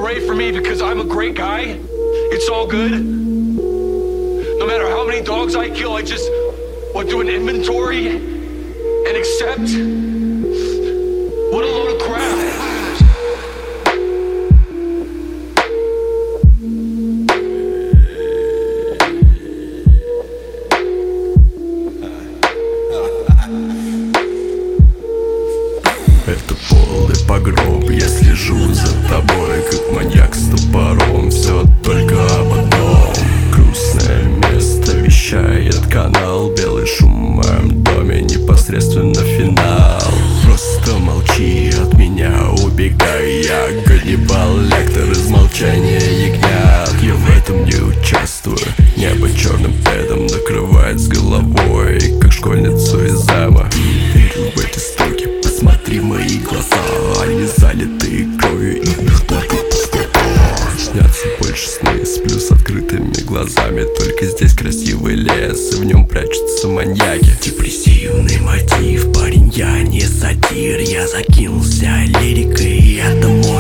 pray for me because I'm a great guy. It's all good. No matter how many dogs I kill, I just want to do an inventory and accept. What a load of crap. Это полный погром, я слежу за тобой, как маньяк с топором. Все только об одном. Грустное место вещает канал. Белый шум в моем доме, непосредственно финал. Просто молчи от меня, убегай. Я Ганнибал Лектор из молчания ягнят. Я в этом не участвую. Небо черным педом накрывает с головой, как школьницу из зама. Верю в эти строки. Посмотри в мои глаза, они залиты кровью, и их только снятся больше сны. Сплю с открытыми глазами, только здесь красивый лес, и в нем прячутся маньяки. Депрессивный мотив, парень, я не сатир. Я закинулся лирикой, и это мой